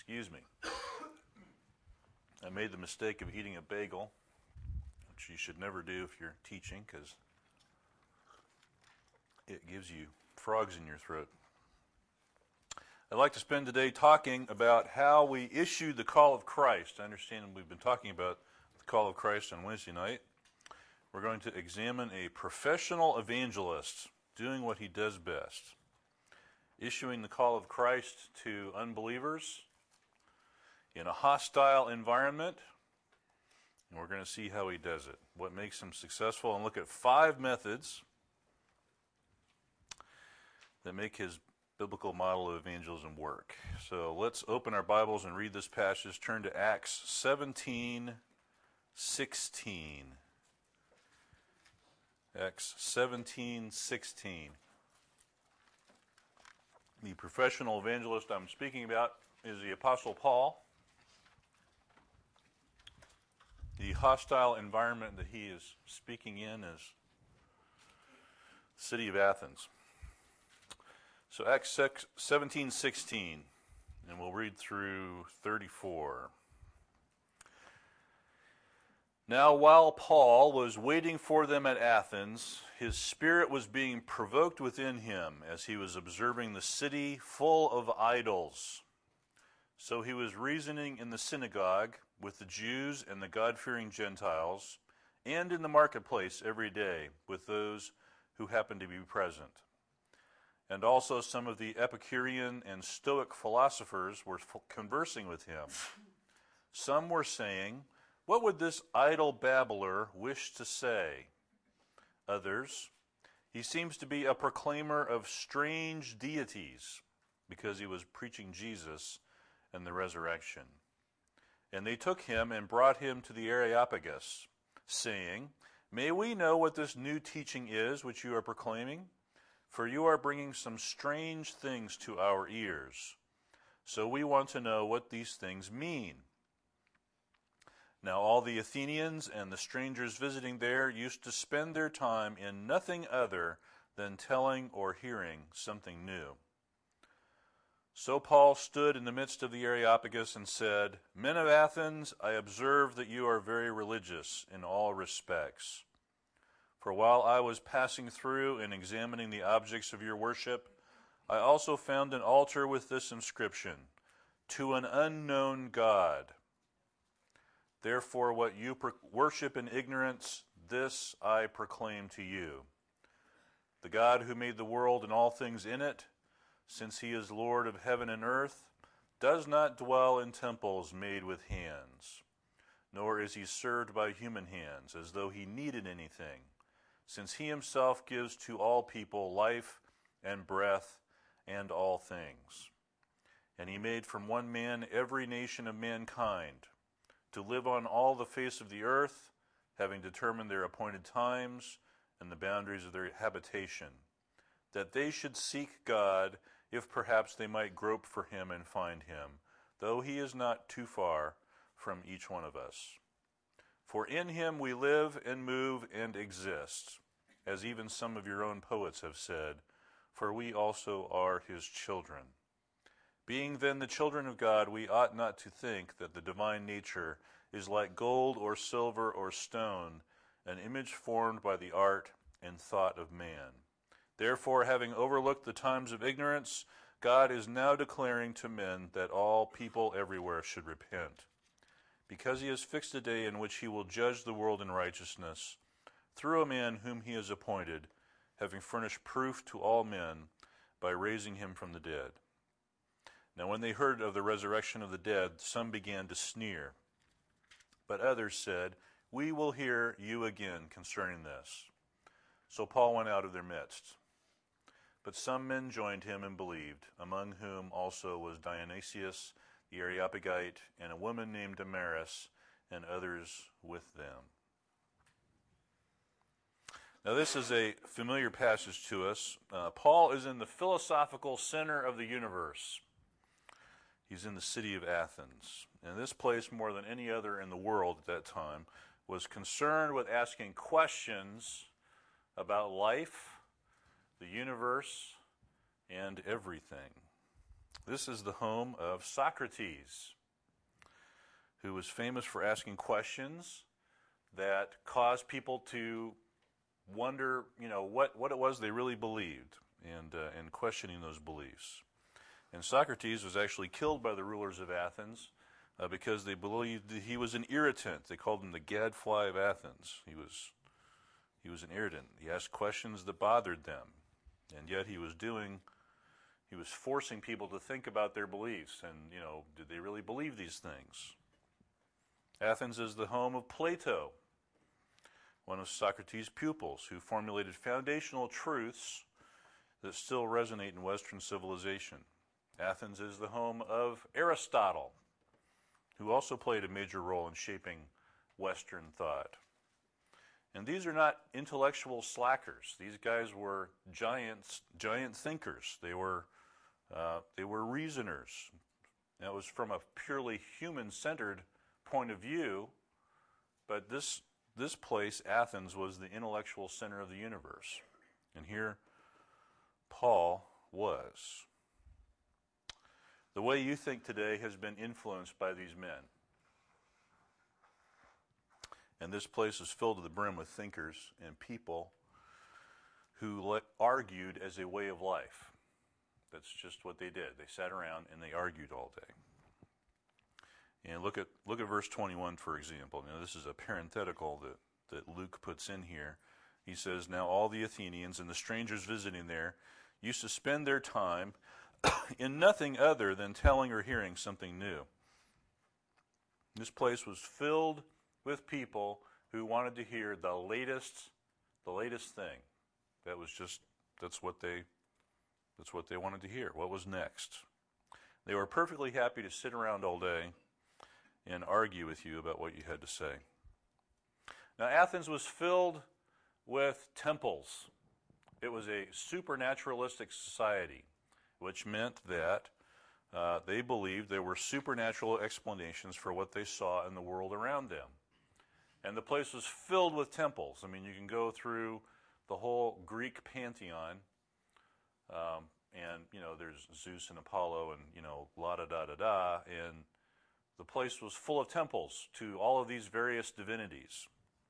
Excuse me. I made the mistake of eating a bagel, which you should never do if you're teaching because it gives you frogs in your throat. I'd like to spend today talking about how we issue the call of Christ. I understand we've been talking about the call of Christ on Wednesday night. We're going to examine a professional evangelist doing what he does best, issuing the call of Christ to unbelievers in a hostile environment, and we're going to see how he does it, what makes him successful, and look at 5 methods that make his biblical model of evangelism work. So let's open our Bibles and read this passage. Turn to Acts 17:16. Acts 17:16. The professional evangelist I'm speaking about is the Apostle Paul. The hostile environment that he is speaking in is the city of Athens. So Acts 17:16, and we'll read through 34. Now while Paul was waiting for them at Athens, his spirit was being provoked within him as he was observing the city full of idols. So he was reasoning in the synagogue with the Jews and the God-fearing Gentiles, and in the marketplace every day with those who happened to be present. And also some of the Epicurean and Stoic philosophers were conversing with him. Some were saying, "What would this idle babbler wish to say?" Others, "He seems to be a proclaimer of strange deities," because he was preaching Jesus and the resurrection. And they took him and brought him to the Areopagus, saying, "May we know what this new teaching is which you are proclaiming? For you are bringing some strange things to our ears. So we want to know what these things mean." Now all the Athenians and the strangers visiting there used to spend their time in nothing other than telling or hearing something new. So Paul stood in the midst of the Areopagus and said, "Men of Athens, I observe that you are very religious in all respects. For while I was passing through and examining the objects of your worship, I also found an altar with this inscription, 'To an unknown God.' Therefore what you worship in ignorance, this I proclaim to you. The God who made the world and all things in it, since he is Lord of heaven and earth, does not dwell in temples made with hands, nor is he served by human hands as though he needed anything, since he himself gives to all people life and breath and all things. And he made from one man every nation of mankind to live on all the face of the earth, having determined their appointed times and the boundaries of their habitation, that they should seek God, if perhaps they might grope for him and find him, though he is not too far from each one of us. For in him we live and move and exist, as even some of your own poets have said, for we also are his children. Being then the children of God, we ought not to think that the divine nature is like gold or silver or stone, an image formed by the art and thought of man. Therefore, having overlooked the times of ignorance, God is now declaring to men that all people everywhere should repent, because he has fixed a day in which he will judge the world in righteousness, through a man whom he has appointed, having furnished proof to all men by raising him from the dead." Now when they heard of the resurrection of the dead, some began to sneer. But others said, "We will hear you again concerning this." So Paul went out of their midst. But some men joined him and believed, among whom also was Dionysius the Areopagite, and a woman named Damaris, and others with them. Now this is a familiar passage to us. Paul is in the philosophical center of the universe. He's in the city of Athens. And this place, more than any other in the world at that time, was concerned with asking questions about life, the universe, and everything. This is the home of Socrates, who was famous for asking questions that caused people to wonder, what it was they really believed, and questioning those beliefs. And Socrates was actually killed by the rulers of Athens because they believed that he was an irritant. They called him the gadfly of Athens. He was an irritant. He asked questions that bothered them, and yet he was forcing people to think about their beliefs and, did they really believe these things? Athens is the home of Plato, one of Socrates' pupils, who formulated foundational truths that still resonate in Western civilization. Athens is the home of Aristotle, who also played a major role in shaping Western thought. And these are not intellectual slackers. These guys were giant thinkers. They were reasoners. That was from a purely human-centered point of view, but this place, Athens, was the intellectual center of the universe. And here Paul was. The way you think today has been influenced by these men. And this place is filled to the brim with thinkers and people who argued as a way of life. That's just what they did. They sat around and they argued all day. And look at verse 21, for example. Now, this is a parenthetical that Luke puts in here. He says, "Now all the Athenians and the strangers visiting there used to spend their time in nothing other than telling or hearing something new." This place was filled with people who wanted to hear the latest thing. That's what they wanted to hear. What was next? They were perfectly happy to sit around all day and argue with you about what you had to say. Now, Athens was filled with temples. It was a supernaturalistic society, which meant that they believed there were supernatural explanations for what they saw in the world around them. And the place was filled with temples. I mean, you can go through the whole Greek pantheon, and, there's Zeus and Apollo and, la-da-da-da-da, and the place was full of temples to all of these various divinities.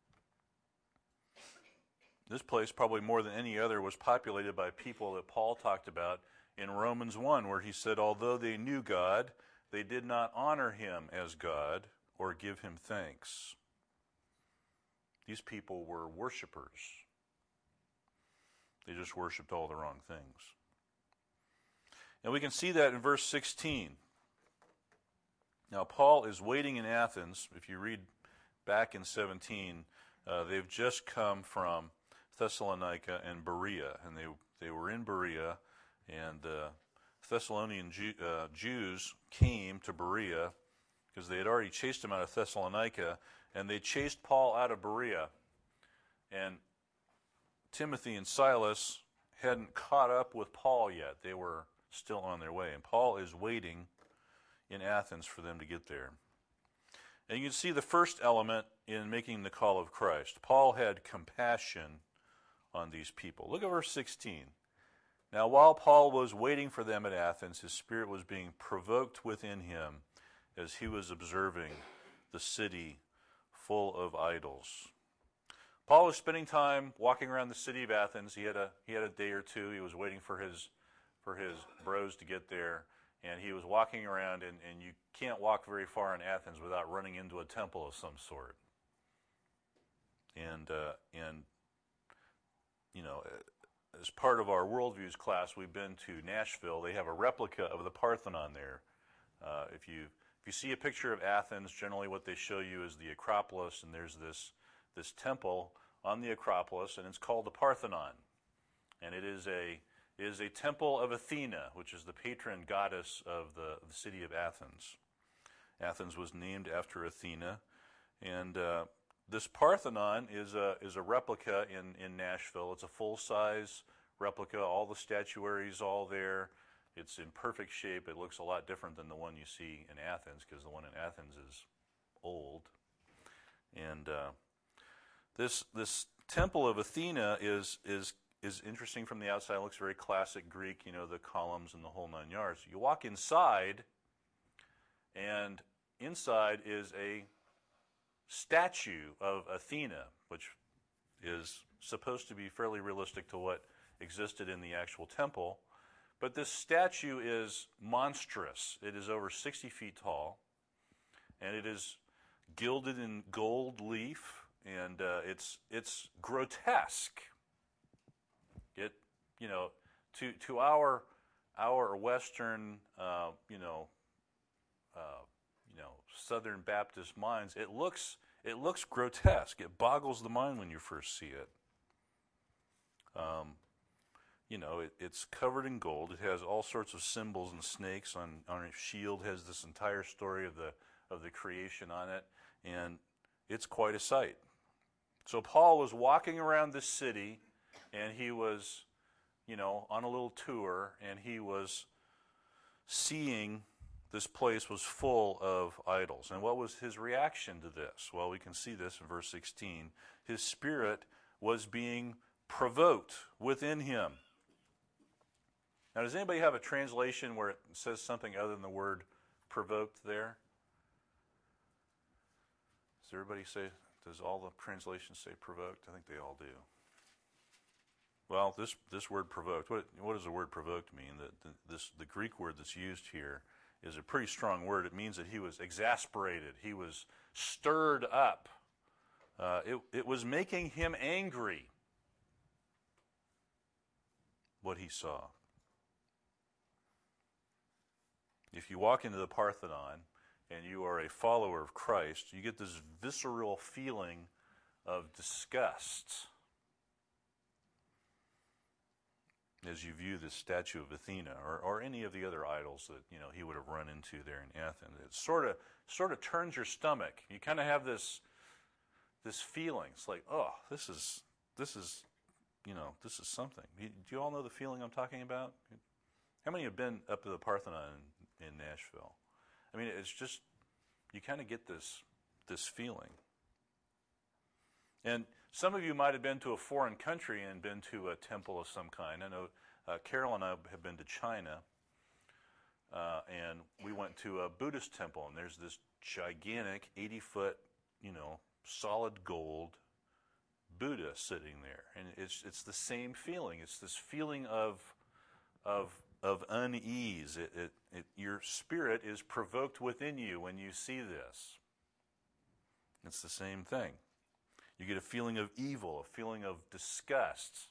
This place, probably more than any other, was populated by people that Paul talked about in Romans 1, where he said, although they knew God, they did not honor him as God or give him thanks. These people were worshipers. They just worshiped all the wrong things. And we can see that in verse 16. Now, Paul is waiting in Athens. If you read back in 17, they've just come from Thessalonica and Berea, and they were in Berea, and Thessalonian Jews came to Berea because they had already chased him out of Thessalonica, and they chased Paul out of Berea. And Timothy and Silas hadn't caught up with Paul yet. They were still on their way, and Paul is waiting in Athens for them to get there. And you can see the first element in making the call of Christ. Paul had compassion on these people. Look at verse 16. Now, while Paul was waiting for them at Athens, his spirit was being provoked within him as he was observing the city full of idols. Paul was spending time walking around the city of Athens. He had a day or two. He was waiting for his bros to get there, and he was walking around, and you can't walk very far in Athens without running into a temple of some sort. And as part of our worldviews class, we've been to Nashville. They have a replica of the Parthenon there. If you see a picture of Athens, generally what they show you is the Acropolis, and there's this temple on the Acropolis, and it's called the Parthenon. And it is a temple of Athena, which is the patron goddess of the city of Athens. Athens was named after Athena, and this Parthenon is a replica in Nashville. It's a full-size replica. All the statuary's all there. It's in perfect shape. It looks a lot different than the one you see in Athens, because the one in Athens is old. And this temple of Athena is is interesting from the outside. It looks very classic Greek, the columns and the whole 9 yards. You walk inside, and inside is a statue of Athena, which is supposed to be fairly realistic to what existed in the actual temple. But this statue is monstrous. It is over 60 feet tall, and it is gilded in gold leaf, and it's grotesque. It, to our Western, Southern Baptist minds, it looks grotesque. It boggles the mind when you first see it. It's covered in gold. It has all sorts of symbols and snakes on its shield. Has this entire story of the creation on it, and it's quite a sight. So Paul was walking around this city, and he was, on a little tour, and he was seeing this place was full of idols. And what was his reaction to this? Well, we can see this in verse 16. His spirit was being provoked within him. Now, does anybody have a translation where it says something other than the word provoked there? Does everybody say, does all the translations say provoked? I think they all do. Well, this word provoked, what does the word provoked mean? The Greek word that's used here is a pretty strong word. It means that he was exasperated. He was stirred up. It was making him angry, what he saw. If you walk into the Parthenon and you are a follower of Christ, you get this visceral feeling of disgust as you view this statue of Athena or any of the other idols that he would have run into there in Athens. It sort of turns your stomach. You kind of have this feeling. It's like, oh, this is something. Do you all know the feeling I'm talking about? How many have been up to the Parthenon in Nashville? I mean, it's just, you kind of get this feeling. And some of you might have been to a foreign country and been to a temple of some kind. I know Carol and I have been to China, and we went to a Buddhist temple, and there's this gigantic 80-foot, solid gold Buddha sitting there. And it's the same feeling. It's this feeling of unease. Your spirit is provoked within you when you see this. It's the same thing. You get a feeling of evil, a feeling of disgust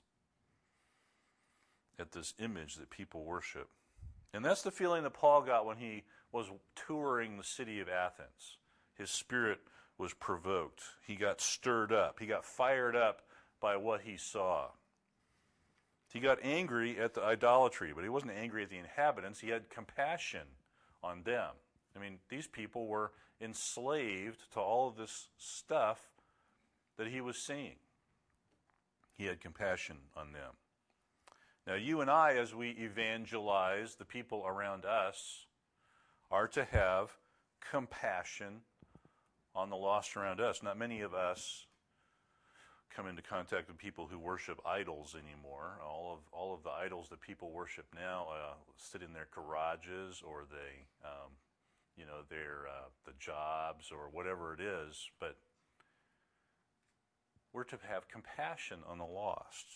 at this image that people worship. And that's the feeling that Paul got when he was touring the city of Athens. His spirit was provoked. He got stirred up. He got fired up by what he saw. He got angry at the idolatry, but he wasn't angry at the inhabitants. He had compassion on them. I mean, these people were enslaved to all of this stuff that he was seeing. He had compassion on them. Now, you and I, as we evangelize the people around us, are to have compassion on the lost around us. Not many of us come into contact with people who worship idols anymore. All of the idols that people worship now sit in their garages, or the jobs, or whatever it is. But we're to have compassion on the lost.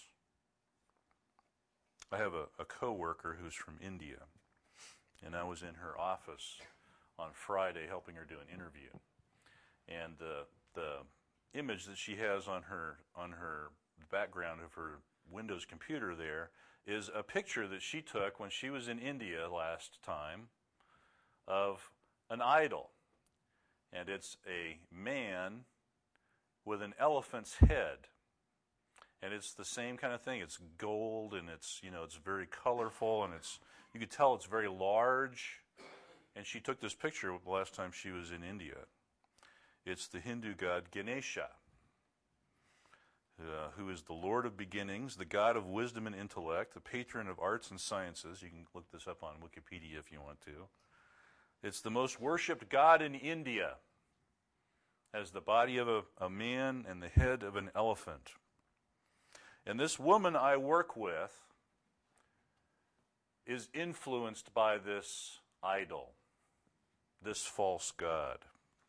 I have a coworker who's from India, and I was in her office on Friday helping her do an interview. And the image that she has on her background of her Windows computer there is a picture that she took when she was in India last time of an idol. And it's a man with an elephant's head. And it's the same kind of thing. It's gold, and it's very colorful, and you could tell it's very large. And she took this picture the last time she was in India. It's the Hindu god Ganesha, who is the Lord of beginnings, the God of wisdom and intellect, the patron of arts and sciences. You can look this up on Wikipedia if you want to. It's the most worshipped god in India, as the body of a man and the head of an elephant. And this woman I work with is influenced by this idol, this false god.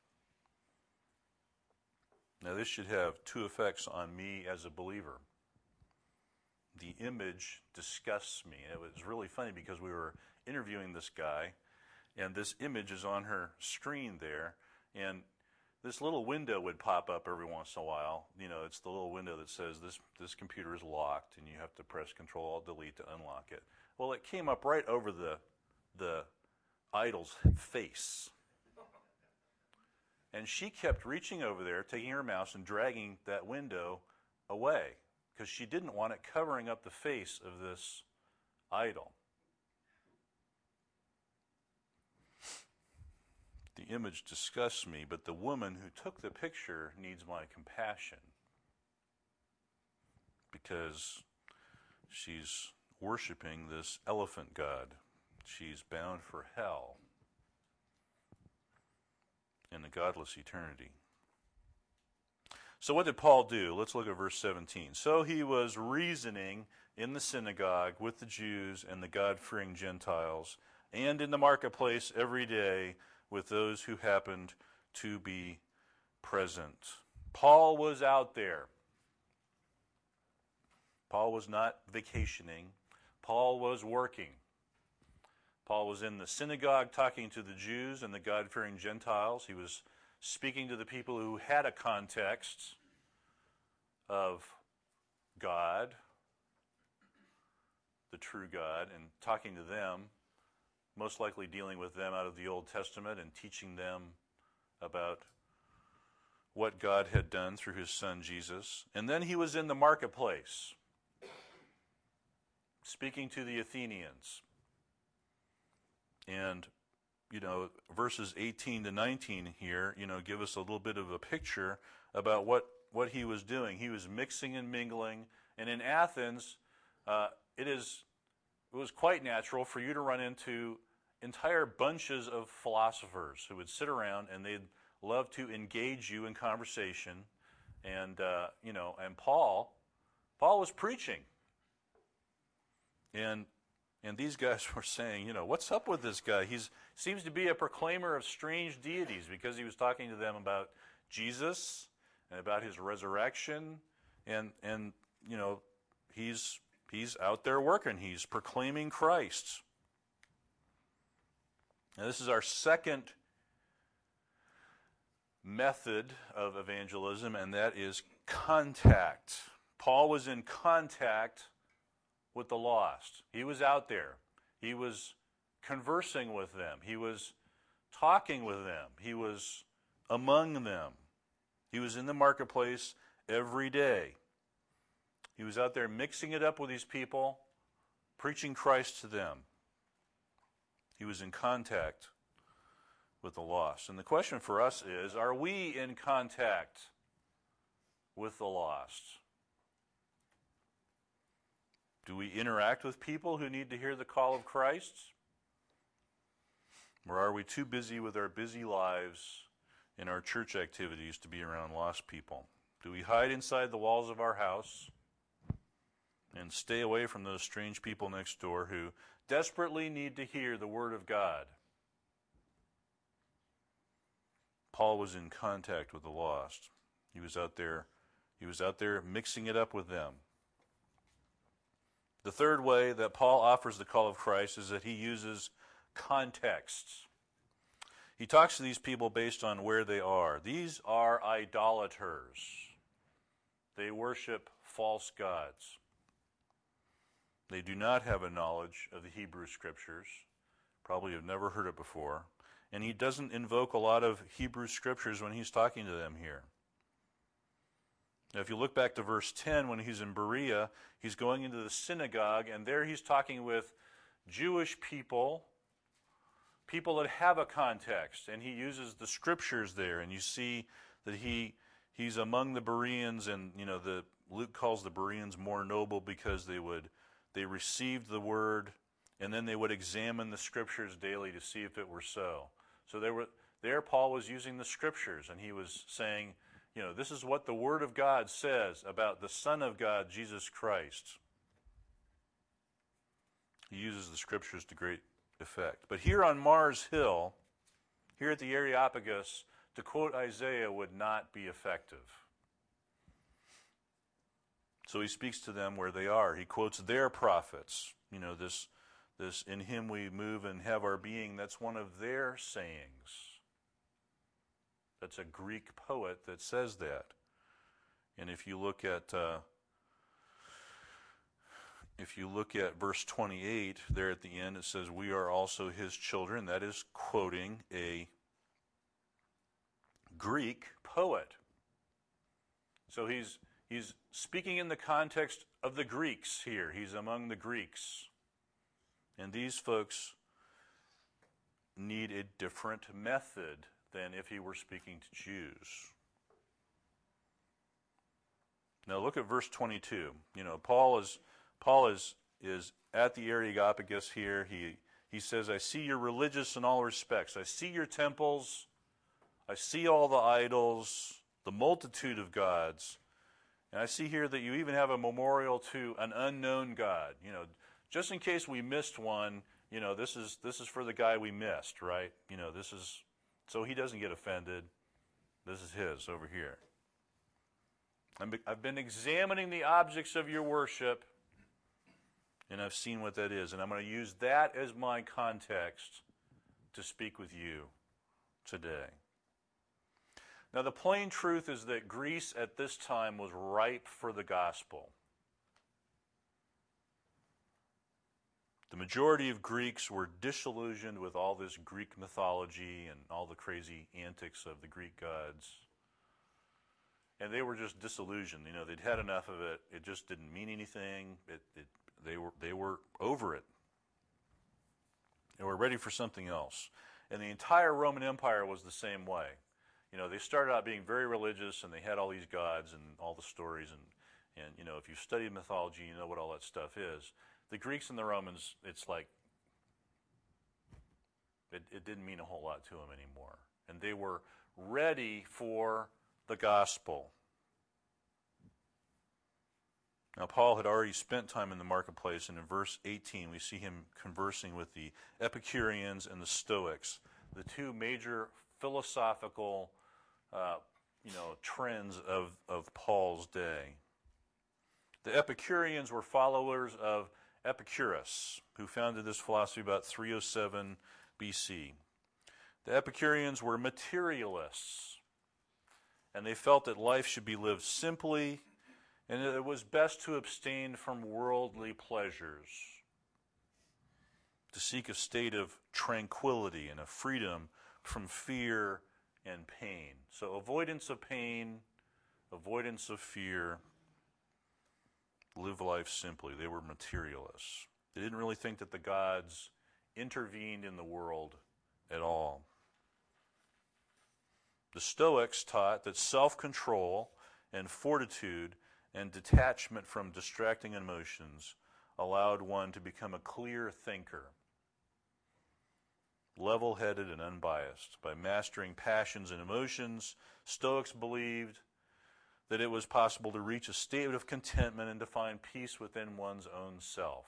Now, this should have two effects on me as a believer. The image disgusts me. It was really funny because we were interviewing this guy, and this image is on her screen there, and this little window would pop up every once in a while. You know, it's the little window that says this computer is locked, and you have to press Control-Alt-Delete to unlock it. Well, it came up right over the idol's face. And she kept reaching over there, taking her mouse and dragging that window away because she didn't want it covering up the face of this idol. The image disgusts me, but the woman who took the picture needs my compassion because she's worshiping this elephant god. She's bound for hell in a godless eternity. So what did Paul do? Let's look at verse 17. So he was reasoning in the synagogue with the Jews and the God-fearing Gentiles, and in the marketplace every day with those who happened to be present. Paul was out there. Paul was not vacationing. Paul was working. Paul was in the synagogue talking to the Jews and the God-fearing Gentiles. He was speaking to the people who had a context of God, the true God, and talking to them, most likely dealing with them out of the Old Testament and teaching them about what God had done through his son Jesus. And then he was in the marketplace, speaking to the Athenians. And, verses 18 to 19 here, give us a little bit of a picture about what he was doing. He was mixing and mingling. And in Athens, it was quite natural for you to run into entire bunches of philosophers who would sit around and they'd love to engage you in conversation. And, and Paul was preaching. And these guys were saying, what's up with this guy? He seems to be a proclaimer of strange deities because he was talking to them about Jesus and about his resurrection. And he's out there working. He's proclaiming Christ. Now, this is our second method of evangelism, and that is contact. Paul was in contact with the lost. He was out there. He was conversing with them. He was talking with them. He was among them. He was in the marketplace every day. He was out there mixing it up with these people, preaching Christ to them. He was in contact with the lost. And the question for us is, are we in contact with the lost? Do we interact with people who need to hear the call of Christ? Or are we too busy with our busy lives and our church activities to be around lost people? Do we hide inside the walls of our house and stay away from those strange people next door who desperately need to hear the Word of God? Paul was in contact with the lost. He was out there mixing it up with them. The third way that Paul offers the call of Christ is that he uses contexts. He talks to these people based on where they are. These are idolaters. They worship false gods. They do not have a knowledge of the Hebrew Scriptures. Probably have never heard it before. And he doesn't invoke a lot of Hebrew Scriptures when he's talking to them here. Now, if you look back to verse 10, when he's in Berea, he's going into the synagogue, and there he's talking with Jewish people that have a context, and he uses the Scriptures there, and you see that he's among the Bereans, and Luke calls the Bereans more noble because they received the word, and then they would examine the Scriptures daily to see if it were so. So there Paul was using the Scriptures, and he was saying, this is what the Word of God says about the Son of God, Jesus Christ. He uses the Scriptures to great effect. But here on Mars Hill, here at the Areopagus, to quote Isaiah would not be effective. So he speaks to them where they are. He quotes their prophets. This in him we move and have our being, that's one of their sayings. That's a Greek poet that says that. And if you look at verse 28, there at the end it says, "We are also his children." That is quoting a Greek poet. So he's speaking in the context of the Greeks here. He's among the Greeks. And these folks need a different method than if he were speaking to Jews. Now look at verse 22. Paul is at the Areopagus here. He says, "I see you're religious in all respects. I see your temples. I see all the idols, the multitude of gods. And I see here that you even have a memorial to an unknown God. Just in case we missed one, this is for the guy we missed, right? This is so he doesn't get offended. This is his over here. I've been examining the objects of your worship, and I've seen what that is. And I'm going to use that as my context to speak with you today." Now, the plain truth is that Greece at this time was ripe for the gospel. The majority of Greeks were disillusioned with all this Greek mythology and all the crazy antics of the Greek gods. And they were just disillusioned. They'd had enough of it. It just didn't mean anything. They were over it. They were ready for something else. And the entire Roman Empire was the same way. They started out being very religious, and they had all these gods and all the stories. And if you've studied mythology, you know what all that stuff is. The Greeks and the Romans, it's like it didn't mean a whole lot to them anymore. And they were ready for the gospel. Now, Paul had already spent time in the marketplace, and in verse 18 we see him conversing with the Epicureans and the Stoics, the two major philosophical trends of Paul's day. The Epicureans were followers of Epicurus, who founded this philosophy about 307 BC. The Epicureans were materialists, and they felt that life should be lived simply, and that it was best to abstain from worldly pleasures, to seek a state of tranquility and a freedom from fear and pain. So avoidance of pain, avoidance of fear, live life simply. They were materialists. They didn't really think that the gods intervened in the world at all. The Stoics taught that self-control and fortitude and detachment from distracting emotions allowed one to become a clear thinker, level-headed and unbiased. By mastering passions and emotions, Stoics believed that it was possible to reach a state of contentment and to find peace within one's own self.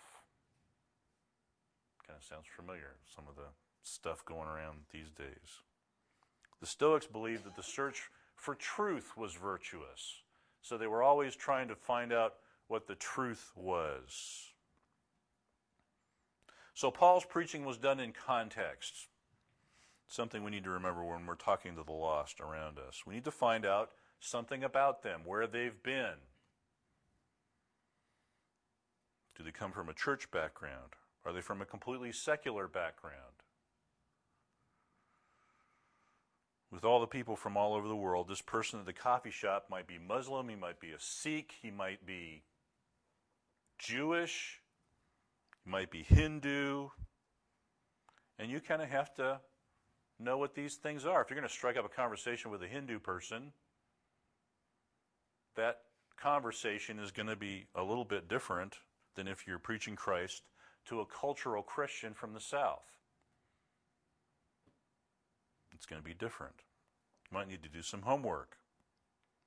Kind of sounds familiar, some of the stuff going around these days. The Stoics believed that the search for truth was virtuous, so they were always trying to find out what the truth was. So Paul's preaching was done in context, something we need to remember when we're talking to the lost around us. We need to find out something about them, where they've been. Do they come from a church background? Are they from a completely secular background? With all the people from all over the world, this person at the coffee shop might be Muslim, he might be a Sikh, he might be Jewish, he might be Hindu, and you kind of have to know what these things are. If you're going to strike up a conversation with a Hindu person, that conversation is going to be a little bit different than if you're preaching Christ to a cultural Christian from the South. It's going to be different. You might need to do some homework.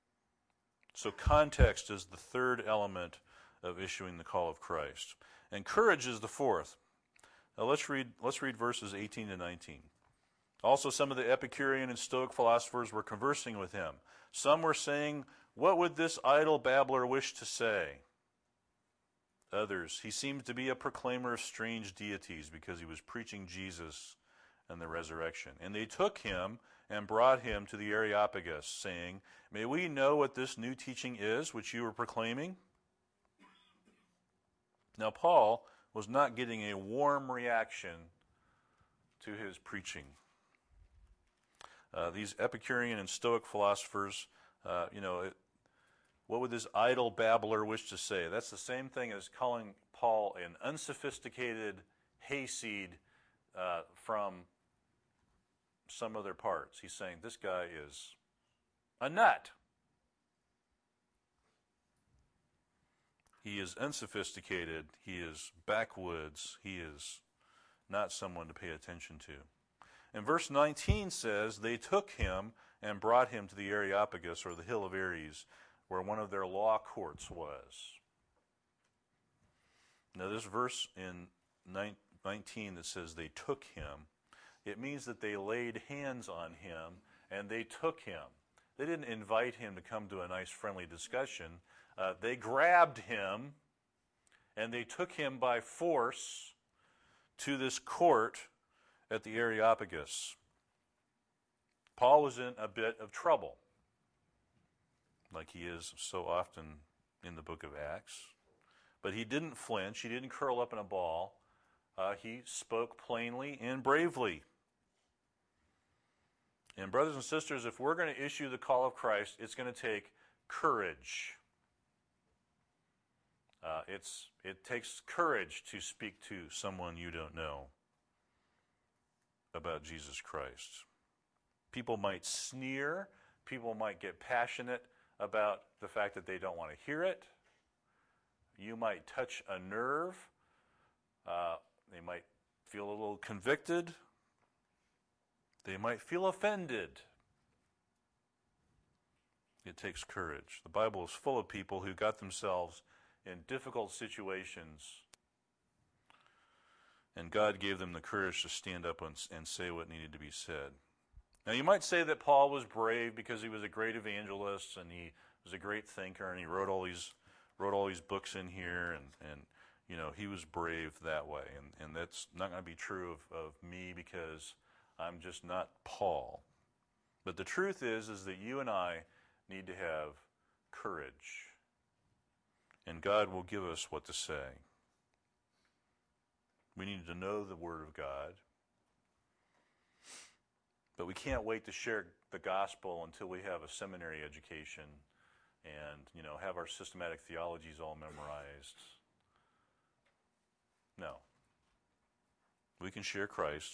So context is the third element of issuing the call of Christ. And courage is the fourth. Now let's read verses 18 to 19. Also, some of the Epicurean and Stoic philosophers were conversing with him. Some were saying, "What would this idle babbler wish to say?" Others, "He seems to be a proclaimer of strange deities because he was preaching Jesus and the resurrection." And they took him and brought him to the Areopagus, saying, "May we know what this new teaching is which you are proclaiming?" Now, Paul was not getting a warm reaction to his preaching. These Epicurean and Stoic philosophers, what would this idle babbler wish to say? That's the same thing as calling Paul an unsophisticated hayseed from some other parts. He's saying this guy is a nut. He is unsophisticated. He is backwoods. He is not someone to pay attention to. And verse 19 says, they took him and brought him to the Areopagus, or the Hill of Ares, where one of their law courts was. Now this verse in 19 that says they took him, it means that they laid hands on him and they took him. They didn't invite him to come to a nice friendly discussion. They grabbed him and they took him by force to this court at the Areopagus. Paul was in a bit of trouble, like he is so often in the book of Acts. But he didn't flinch. He didn't curl up in a ball. He spoke plainly and bravely. And brothers and sisters, if we're going to issue the call of Christ, it's going to take courage. It takes courage to speak to someone you don't know about Jesus Christ. People might sneer. People might get passionate about the fact that they don't want to hear it. You might touch a nerve. They might feel a little convicted. They might feel offended. It takes courage. The Bible is full of people who got themselves in difficult situations, and God gave them the courage to stand up and say what needed to be said. Now, you might say that Paul was brave because he was a great evangelist and he was a great thinker and he wrote all these books in here, and he was brave that way. And that's not going to be true of me because I'm just not Paul. But the truth is that you and I need to have courage. And God will give us what to say. We need to know the Word of God. But we can't wait to share the gospel until we have a seminary education and, have our systematic theologies all memorized. No. We can share Christ.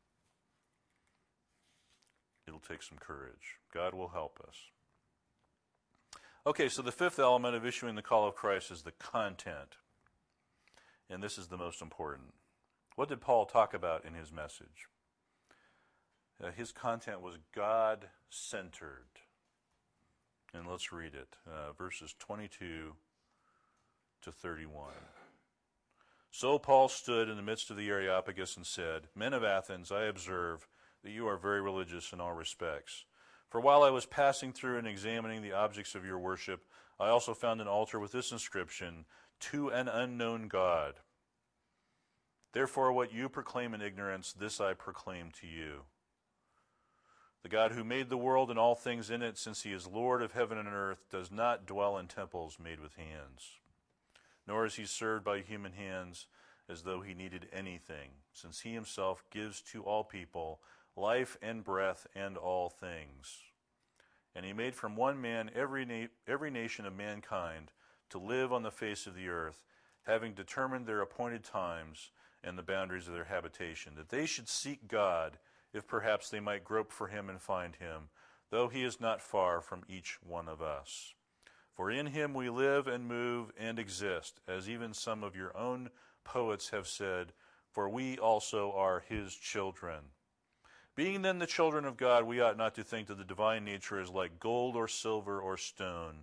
It'll take some courage. God will help us. Okay, so the fifth element of issuing the call of Christ is the content. And this is the most important. What did Paul talk about in his message? His content was God-centered. And let's read it, verses 22 to 31. So Paul stood in the midst of the Areopagus and said, "Men of Athens, I observe that you are very religious in all respects. For while I was passing through and examining the objects of your worship, I also found an altar with this inscription, 'To an unknown God.' Therefore what you proclaim in ignorance, this I proclaim to you. The God who made the world and all things in it, since he is Lord of heaven and earth, does not dwell in temples made with hands. Nor is he served by human hands as though he needed anything, since he himself gives to all people life and breath and all things. And he made from one man every nation of mankind to live on the face of the earth, having determined their appointed times and the boundaries of their habitation, that they should seek God, if perhaps they might grope for him and find him, though he is not far from each one of us. For in him we live and move and exist, as even some of your own poets have said, for we also are his children. Being then the children of God, we ought not to think that the divine nature is like gold or silver or stone,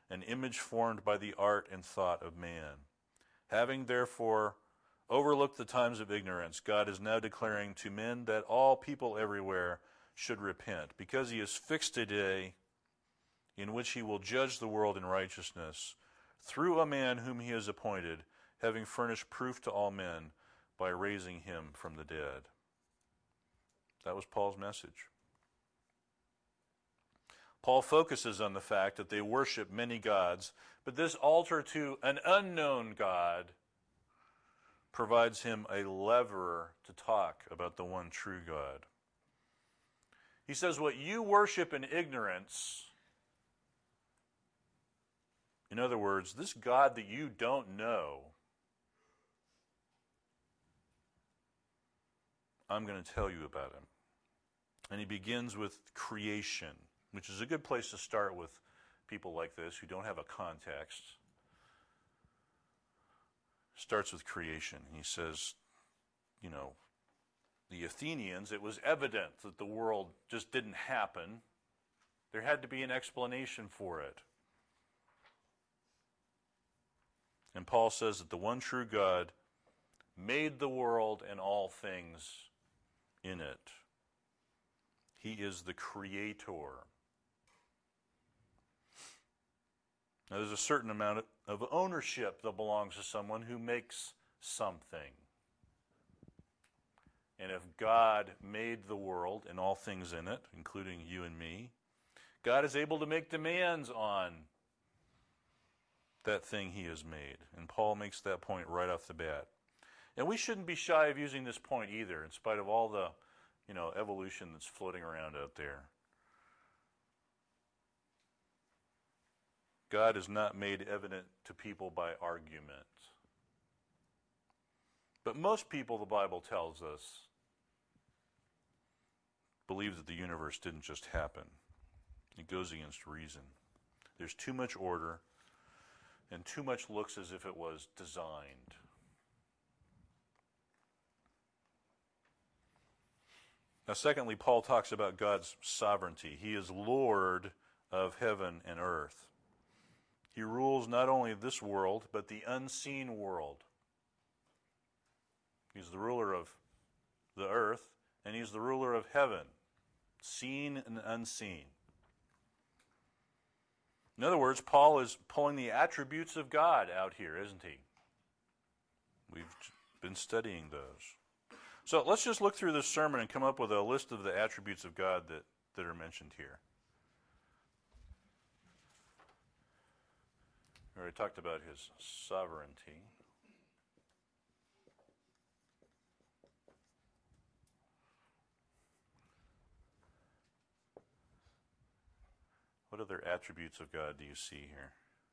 an image formed by the art and thought of man. Having therefore overlooked the times of ignorance, God is now declaring to men that all people everywhere should repent, because he has fixed a day in which he will judge the world in righteousness through a man whom he has appointed, having furnished proof to all men by raising him from the dead. That was Paul's message. Paul focuses on the fact that they worship many gods, but this altar to an unknown God provides him a lever to talk about the one true God. He says, what you worship in ignorance, in other words, this God that you don't know, I'm going to tell you about him. And he begins with creation, which is a good place to start with people like this who don't have a context. Starts with creation. He says, the Athenians, it was evident that the world just didn't happen. There had to be an explanation for it. And Paul says that the one true God made the world and all things in it. He is the creator. Now, there's a certain amount of ownership that belongs to someone who makes something. And if God made the world and all things in it, including you and me, God is able to make demands on that thing he has made. And Paul makes that point right off the bat. And we shouldn't be shy of using this point either, in spite of all the, evolution that's floating around out there. God is not made evident to people by argument. But most people, the Bible tells us, believe that the universe didn't just happen. It goes against reason. There's too much order, and too much looks as if it was designed. Now, secondly, Paul talks about God's sovereignty. He is Lord of heaven and earth. He rules not only this world, but the unseen world. He's the ruler of the earth, and he's the ruler of heaven, seen and unseen. In other words, Paul is pulling the attributes of God out here, isn't he? We've been studying those. So let's just look through this sermon and come up with a list of the attributes of God that are mentioned here. We already talked about his sovereignty. What other attributes of God do you see here?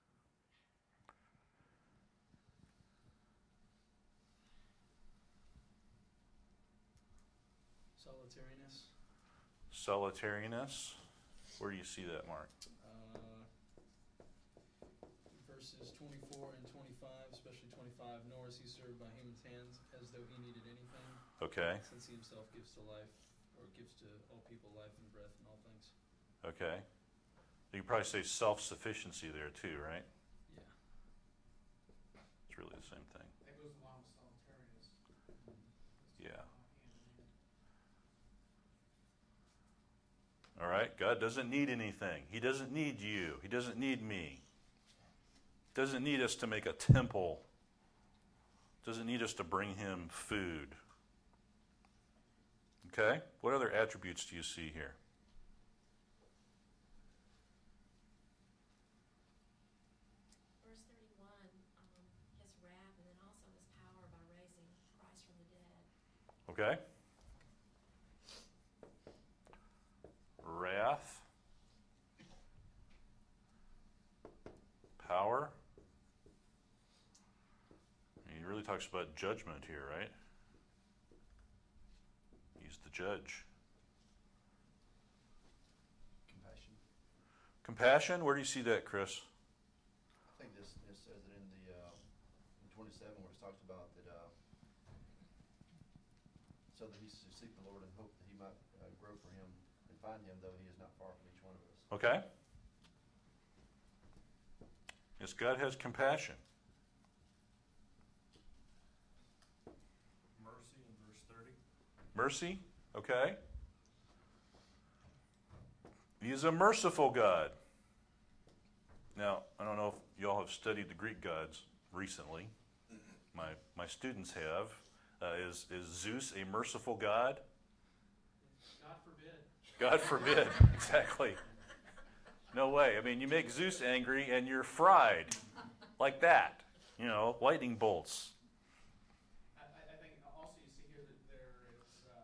Solitariness. Solitariness. Where do you see that, Mark? Verses 24 and 25, especially 25. Nor is he served by human hands as though he needed anything. Okay. Since he himself gives to life, or gives to all people life and breath and all things. Okay. You could probably say self-sufficiency there too, right? Yeah. It's really the same thing. That goes along with solitariness. Yeah. All right. God doesn't need anything. He doesn't need you. He doesn't need me. Doesn't need us to make a temple. Doesn't need us to bring him food. Okay? What other attributes do you see here? Verse 31, his wrath and then also his power by raising Christ from the dead. Okay? Wrath. Power. He really talks about judgment here, right? He's the judge. Compassion. Compassion? Where do you see that, Chris? I think this says it in the in 27 where it talks about that so that he should seek the Lord and hope that he might grow for him and find him, though he is not far from each one of us. Okay. Yes, God has compassion. Mercy in verse 30. Mercy, okay. He is a merciful God. Now, I don't know if y'all have studied the Greek gods recently. My students have. Is Zeus a merciful God? God forbid. God forbid. Exactly. No way. I mean, you make Zeus angry and you're fried. Like that. You know, lightning bolts. I think also you see here that there is,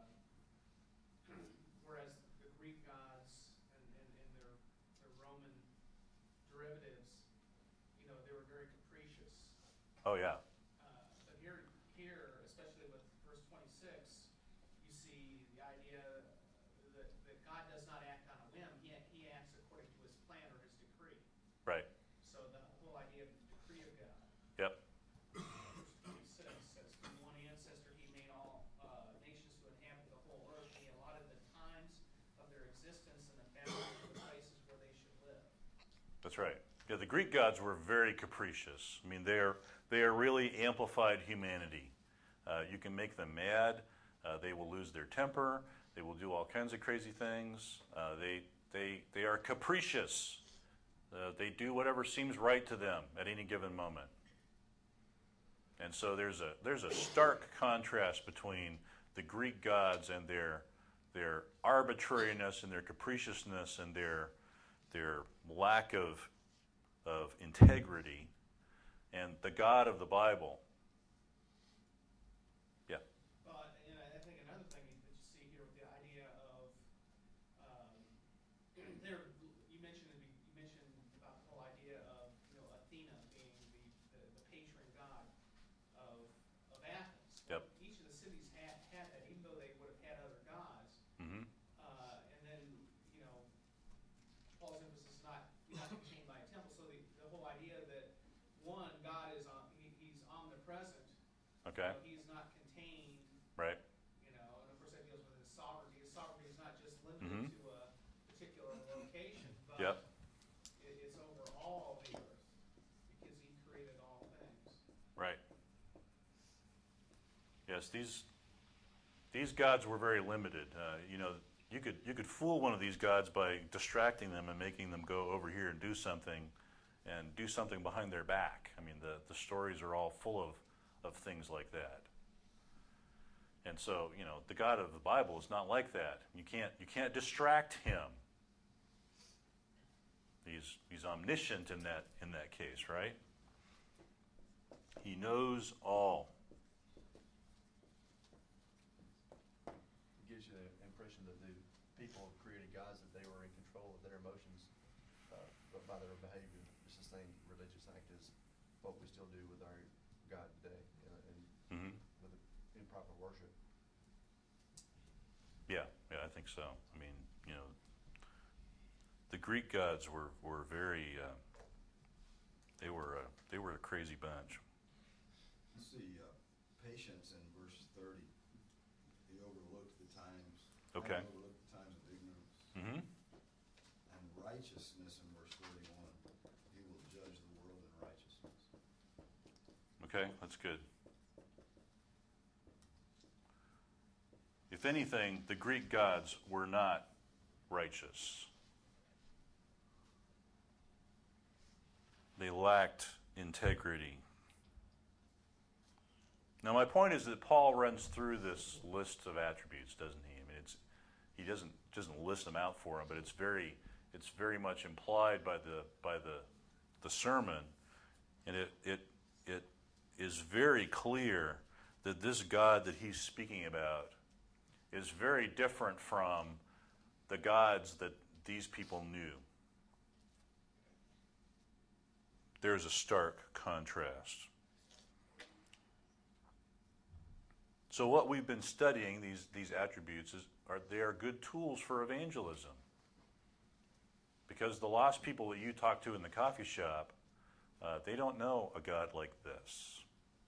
whereas the Greek gods and their Roman derivatives, you know, they were very capricious. Oh, yeah. But here, especially with verse 26, you see the idea that God does not act on a whim. He acts according to his plan or his decree. Right. So the whole idea of the decree of God. Yep. Verse 26 says, "From one ancestor he made all nations to inhabit the whole earth. He allotted the times of their existence and the boundaries of the places where they should live." That's right. Yeah, the Greek gods were very capricious. I mean, they are really amplified humanity. You can make them mad. They will lose their temper. They will do all kinds of crazy things. They are capricious. They do whatever seems right to them at any given moment. And so there's a stark contrast between the Greek gods and their arbitrariness and their capriciousness and their lack of integrity, and the God of the Bible. Yeah. And I think another thing that you see here with the idea of there, you mentioned about the whole idea of Athena being the patron god of Athens. Yep. Each of the cities had that, even though they would have had other gods. Mm-hmm. And then Paul's emphasis is not contained by a temple. So the whole idea that one God is he's omnipresent. Okay. He's not contained. Right. And of course that deals with his sovereignty. His sovereignty is not just limited Mm-hmm. to a particular location, but Yep. it's over all the earth because he created all things. Right. Yes, these gods were very limited. You could fool one of these gods by distracting them and making them go over here and do something behind their back. I mean, the stories are all full of things like that. And so, the God of the Bible is not like that. You can't distract him. He's omniscient in that case, right? He knows all. It gives you the impression that the people created gods, that they were in control of their emotions, but by their behavior. It's the same religious act as what we still do with our God today, and Mm-hmm. with improper worship. Yeah, I think so. I mean, the Greek gods were very they were a crazy bunch. You see patience in verse 30. He overlooked the times. Okay. Overlooked the times of ignorance. Mm-hmm. And righteousness in verse 31. He will judge the world in righteousness. Okay, that's good. If anything, the Greek gods were not righteous. They lacked integrity. Now, my point is that Paul runs through this list of attributes, doesn't he? I mean, he doesn't list them out for him, but it's very much implied by the sermon, and it is very clear that this God that he's speaking about is very different from the gods that these people knew. There's a stark contrast. So what we've been studying, these attributes, they are good tools for evangelism. Because the lost people that you talk to in the coffee shop, they don't know a God like this.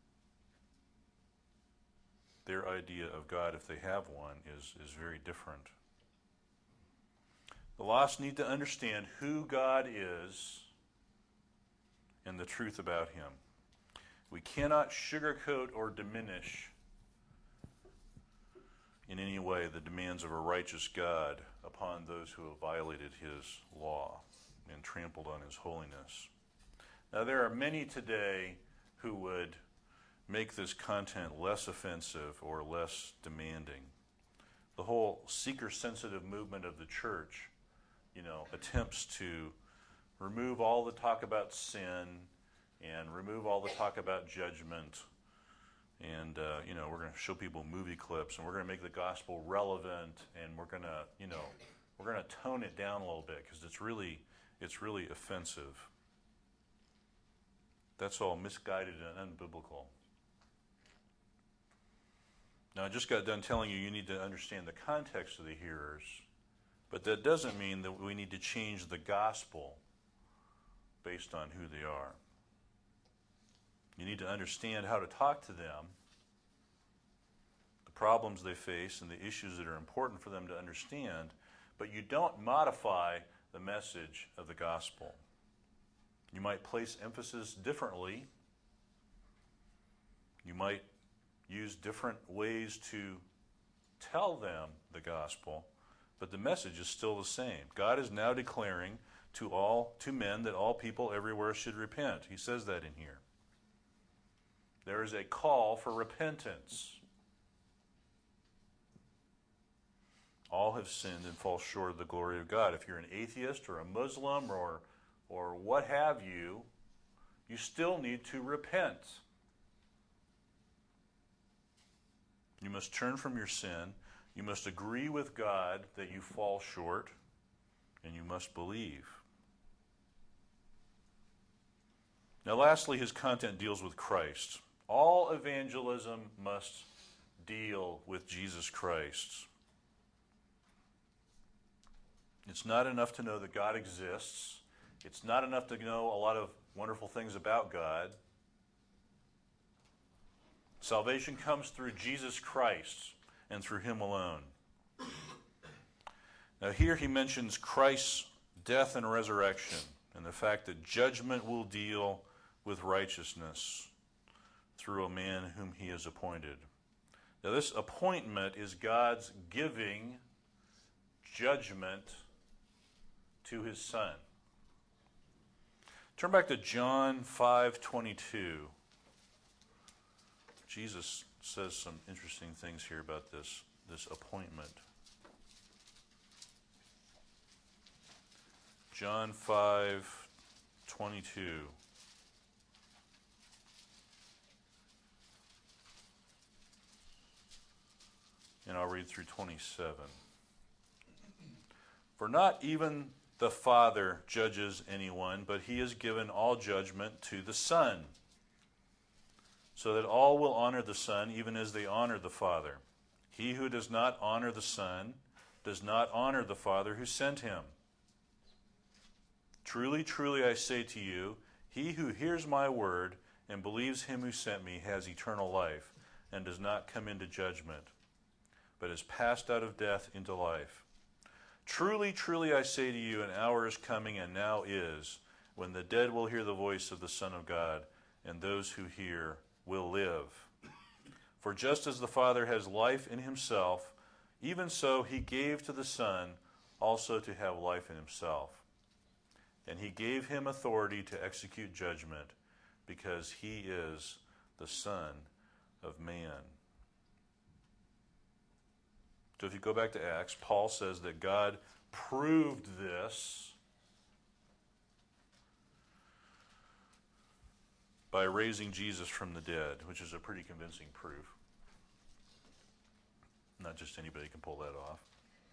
Their idea of God, if they have one, is very different. The lost need to understand who God is and the truth about him. We cannot sugarcoat or diminish in any way the demands of a righteous God upon those who have violated his law and trampled on his holiness. Now, there are many today who would make this content less offensive or less demanding. The whole seeker-sensitive movement of the church, attempts to remove all the talk about sin and remove all the talk about judgment. And, we're going to show people movie clips, and we're going to make the gospel relevant, and we're going to tone it down a little bit because it's really offensive. That's all misguided and unbiblical. Now, I just got done telling you need to understand the context of the hearers, but that doesn't mean that we need to change the gospel based on who they are. You need to understand how to talk to them, the problems they face, and the issues that are important for them to understand, but you don't modify the message of the gospel. You might place emphasis differently. You might use different ways to tell them the gospel, but the message is still the same. God is now declaring to men that all people everywhere should repent. He says that in here. There is a call for repentance. All have sinned and fall short of the glory of God. If you're an atheist or a Muslim or what have you, you still need to repent. You must turn from your sin. You must agree with God that you fall short, and you must believe. Now, lastly, his content deals with Christ. All evangelism must deal with Jesus Christ. It's not enough to know that God exists. It's not enough to know a lot of wonderful things about God. Salvation comes through Jesus Christ and through him alone. Now here he mentions Christ's death and resurrection and the fact that judgment will deal with righteousness through a man whom he has appointed. Now this appointment is God's giving judgment to his Son. Turn back to John 5:22. Jesus says some interesting things here about this appointment. John 5:22. And I'll read through 27. For not even the Father judges anyone, but he has given all judgment to the Son, so that all will honor the Son even as they honor the Father. He who does not honor the Son does not honor the Father who sent him. Truly, truly, I say to you, he who hears my word and believes him who sent me has eternal life and does not come into judgment, but is passed out of death into life. Truly, truly, I say to you, an hour is coming and now is, when the dead will hear the voice of the Son of God, and those who hear will live. For just as the Father has life in himself, even so he gave to the Son also to have life in himself. And he gave him authority to execute judgment, because he is the Son of Man. So if you go back to Acts, Paul says that God proved this by raising Jesus from the dead, which is a pretty convincing proof. Not just anybody can pull that off.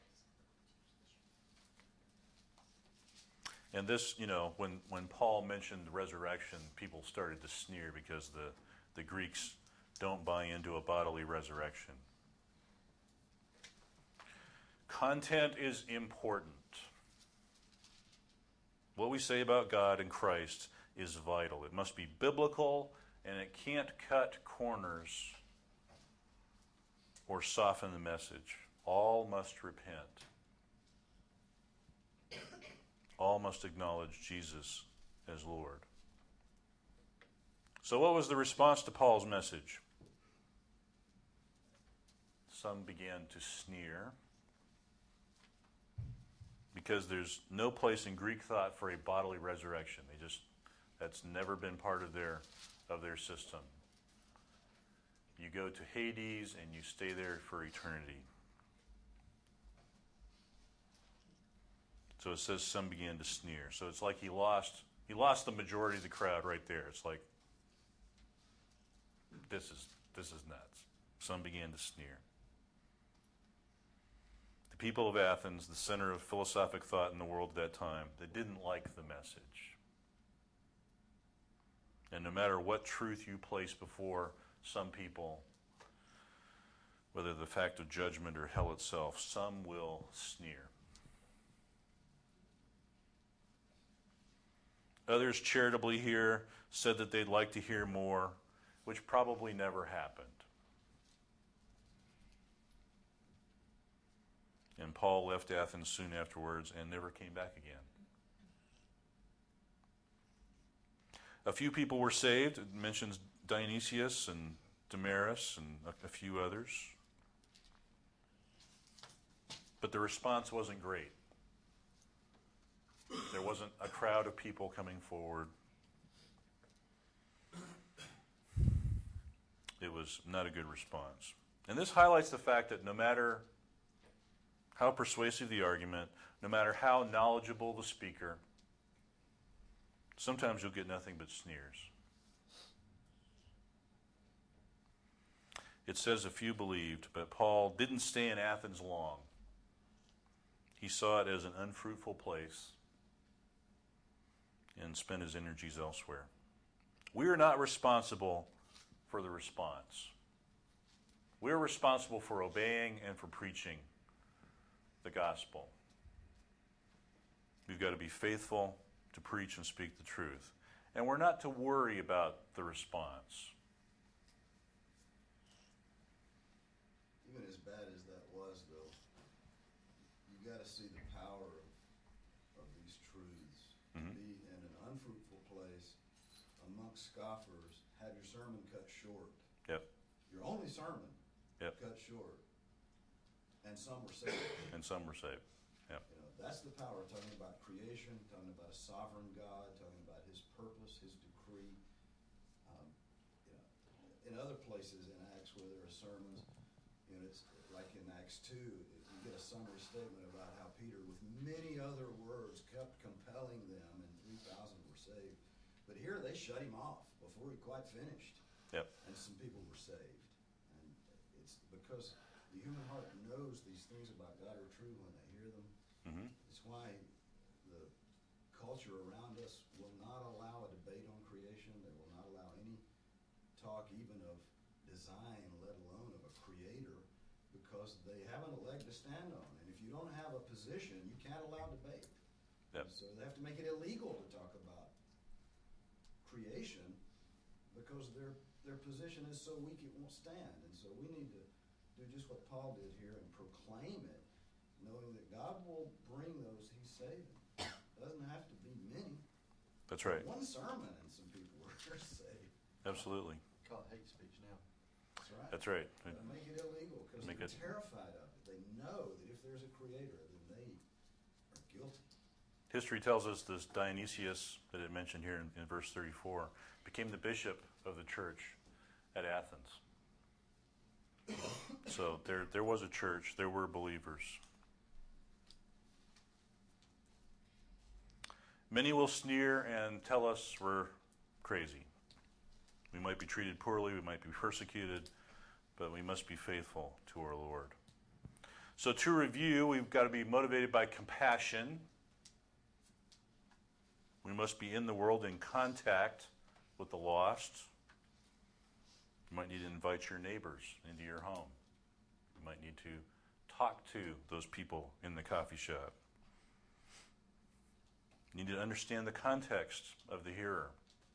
And this, when Paul mentioned the resurrection, people started to sneer because the Greeks don't buy into a bodily resurrection. Content is important. What we say about God and Christ is vital. It must be biblical, and it can't cut corners or soften the message. All must repent. All must acknowledge Jesus as Lord. So what was the response to Paul's message? Some began to sneer, because there's no place in Greek thought for a bodily resurrection. That's never been part of their system. You go to Hades and you stay there for eternity. So it says some began to sneer. So it's like he lost the majority of the crowd right there. It's like, this is nuts. Some began to sneer. The people of Athens, the center of philosophic thought in the world at that time, they didn't like the message. And no matter what truth you place before some people, whether the fact of judgment or hell itself, some will sneer. Others charitably here said that they'd like to hear more, which probably never happened. And Paul left Athens soon afterwards and never came back again. A few people were saved. It mentions Dionysius and Damaris and a few others. But the response wasn't great. There wasn't a crowd of people coming forward. It was not a good response. And this highlights the fact that no matter how persuasive the argument, no matter how knowledgeable the speaker, sometimes you'll get nothing but sneers. It says a few believed, but Paul didn't stay in Athens long. He saw it as an unfruitful place and spent his energies elsewhere. We are not responsible for the response. We are responsible for obeying and for preaching the gospel. We've got to be faithful to preach and speak the truth. And we're not to worry about the response. Even as bad as that was, though, you got to see the power of these truths. Mm-hmm. Be in an unfruitful place amongst scoffers, have your sermon cut short. Yep. Your only sermon Yep. cut short. And some were saved. And some were saved. Yep. You know, that's the power, talking about creation, talking about a sovereign God, talking about his purpose, his decree. You know, in other places in Acts where there are sermons, you know, it's like in Acts 2, you get a summary statement about how Peter, with many other words, kept compelling them, and 3,000 were saved. But here they shut him off before he quite finished. Yep. And some people were saved. And it's because the human heart knows these things about God are true when they hear them. Mm-hmm. It's why the culture around us will not allow a debate on creation. They will not allow any talk even of design, let alone of a creator, because they haven't a leg to stand on. And if you don't have a position, you can't allow debate. Yep. So they have to make it illegal to talk about creation because their position is so weak it won't stand. And so we need to do just what Paul did here and proclaim it, knowing that God will bring those he's saving. Doesn't have to be many. That's right. One sermon and some people were saved. Absolutely. Call it hate speech now. That's right. That's right. Make it illegal because they're terrified of it. They know that if there's a creator, then they are guilty. History tells us this Dionysius that it mentioned here in verse 34 became the bishop of the church at Athens. So there was a church, there were believers. Many will sneer and tell us we're crazy. We might be treated poorly, we might be persecuted, but we must be faithful to our Lord. So to review, we've got to be motivated by compassion. We must be in the world in contact with the lost. You might need to invite your neighbors into your home. You might need to talk to those people in the coffee shop. You need to understand the context of the hearer.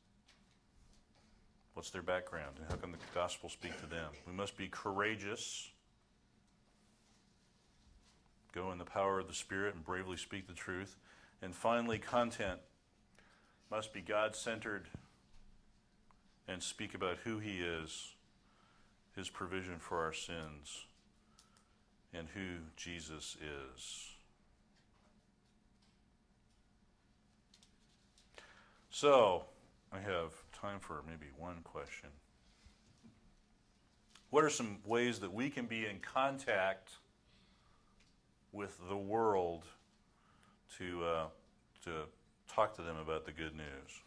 What's their background, and how can the gospel speak to them? We must be courageous. Go in the power of the Spirit and bravely speak the truth. And finally, content must be God-centered and speak about who he is, his provision for our sins, and who Jesus is. So, I have time for maybe one question. What are some ways that we can be in contact with the world to talk to them about the good news?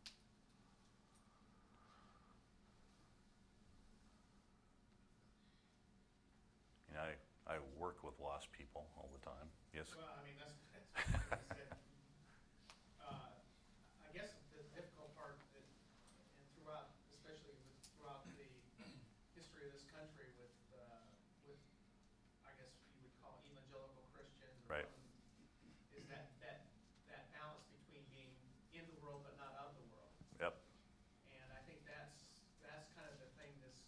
You know, I work with lost people all the time. Yes? Well, I mean, that's like I said. I guess the difficult part, and throughout, especially throughout the history of this country, with I guess you would call evangelical Christians, or Right. is that balance between being in the world but not of the world. Yep. And I think that's kind of the thing that's,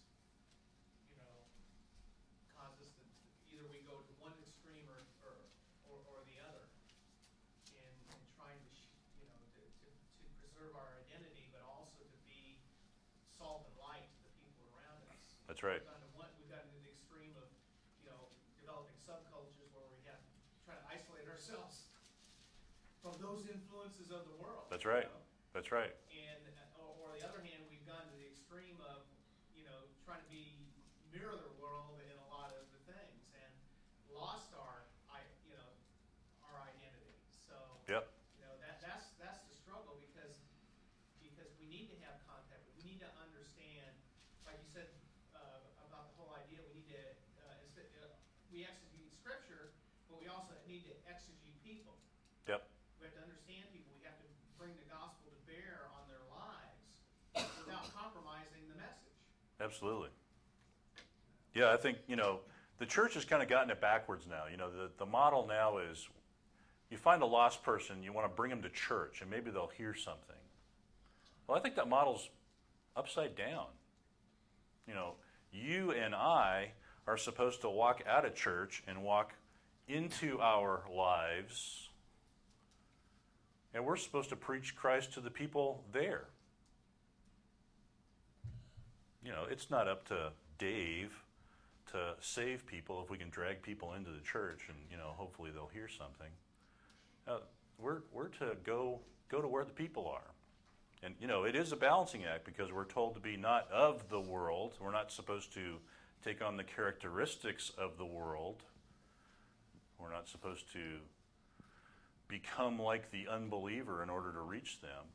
caused us to either we go to one extreme or the other in trying to to preserve our identity, but also to be salt and light to the people around us. That's right. We've gotten to the extreme of developing subcultures where we have to try to isolate ourselves from those influences of the world. That's right. That's right. And or the other hand, we've gone to the extreme of trying to mirror the world in a lot of the things, and lost our identity. So Yep. that's the struggle, because we need to have contact. We need to understand, like you said about the whole idea. We need to we exegete Scripture, but we also need to exegete people. Yep. We have to understand people. We have to bring the gospel to bear on their lives without compromising the message. Absolutely. Yeah, I think, the church has kind of gotten it backwards now. The model now is you find a lost person, you want to bring them to church, and maybe they'll hear something. Well, I think that model's upside down. You and I are supposed to walk out of church and walk into our lives, and we're supposed to preach Christ to the people there. It's not up to Dave to save people if we can drag people into the church and, hopefully they'll hear something. We're to go to where the people are. And, it is a balancing act, because we're told to be not of the world. We're not supposed to take on the characteristics of the world. We're not supposed to become like the unbeliever in order to reach them.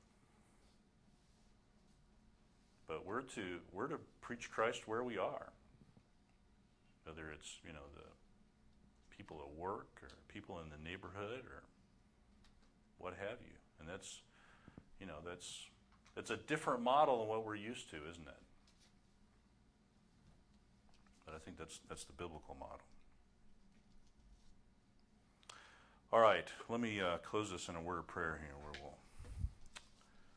But we're to preach Christ where we are. Whether it's, the people at work or people in the neighborhood or what have you. And that's a different model than what we're used to, isn't it? But I think that's the biblical model. All right, let me close this in a word of prayer here, where we'll